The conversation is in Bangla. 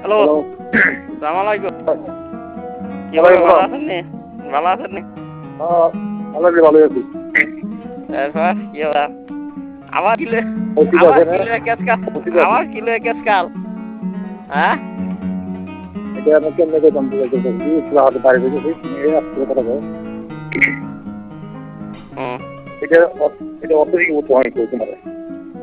হ্যালো হ্যালো সালাম আলাইকুম কি ওয়ালাইকুম ভালো আসসালাম। আছেন নি ভালো আছেন নি ভালোই আছি। তারপর কি হলো আবার কিলে ঠিক আবার আছে না? কিলে কেসকাল ঠিক আছে। আবার কিলে কেসকাল হ্যাঁ এটা আমি কেমনে করতাম ঠিক আছে দেখি হাতে বাইরে গেছি এই আসতে কথা বল। হুম এটা এটা অত্যধিক উৎসাহিত তোমার